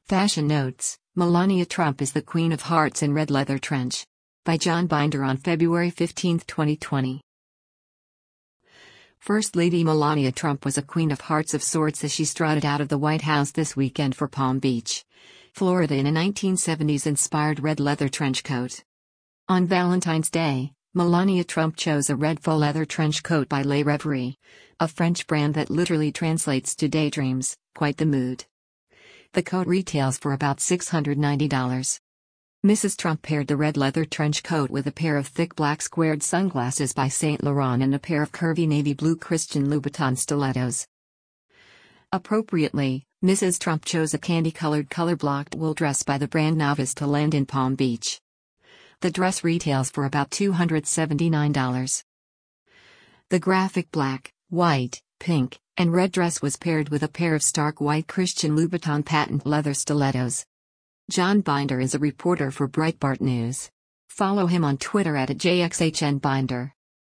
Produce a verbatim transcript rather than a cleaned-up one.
Fashion Notes: Melania Trump is the Queen of Hearts in red leather trench. By John Binder on February fifteenth, twenty twenty. First Lady Melania Trump was a queen of hearts of sorts as she strutted out of the White House this weekend for Palm Beach, Florida in a nineteen seventies-inspired red leather trench coat. On Valentine's Day, Melania Trump chose a red faux leather trench coat by Les Rêveries, a French brand that literally translates to daydreams. Quite the mood. The coat retails for about six hundred ninety dollars. Missus Trump paired the red leather trench coat with a pair of thick black squared sunglasses by Saint Laurent and a pair of curvy navy blue Christian Louboutin stilettos. Appropriately, Missus Trump chose a candy-colored color-blocked wool dress by the brand Novice to land in Palm Beach. The dress retails for about two hundred seventy-nine dollars. The graphic black, white, pink, and red dress was paired with a pair of stark white Christian Louboutin patent leather stilettos. John Binder is a reporter for Breitbart News. Follow him on Twitter at J X H N Binder.